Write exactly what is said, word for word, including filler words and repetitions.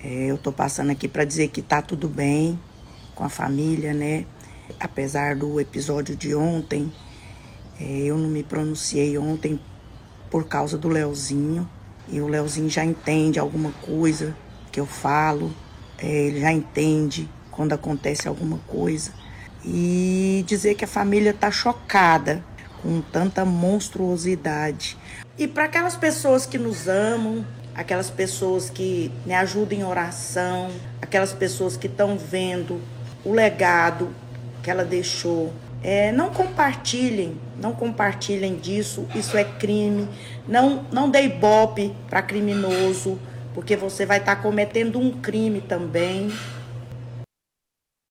É, eu tô passando aqui para dizer que tá tudo bem com a família, né? Apesar do episódio de ontem, é, eu não me pronunciei ontem por causa do Leozinho. E o Leozinho já entende alguma coisa que eu falo, é, ele já entende quando acontece alguma coisa. E dizer que a família tá chocada com tanta monstruosidade. E para aquelas pessoas que nos amam, aquelas pessoas que me ajudam em oração, aquelas pessoas que estão vendo o legado que ela deixou, é, não compartilhem, não compartilhem disso, isso é crime. Não, não dê ibope para criminoso, porque você vai estar cometendo um crime também.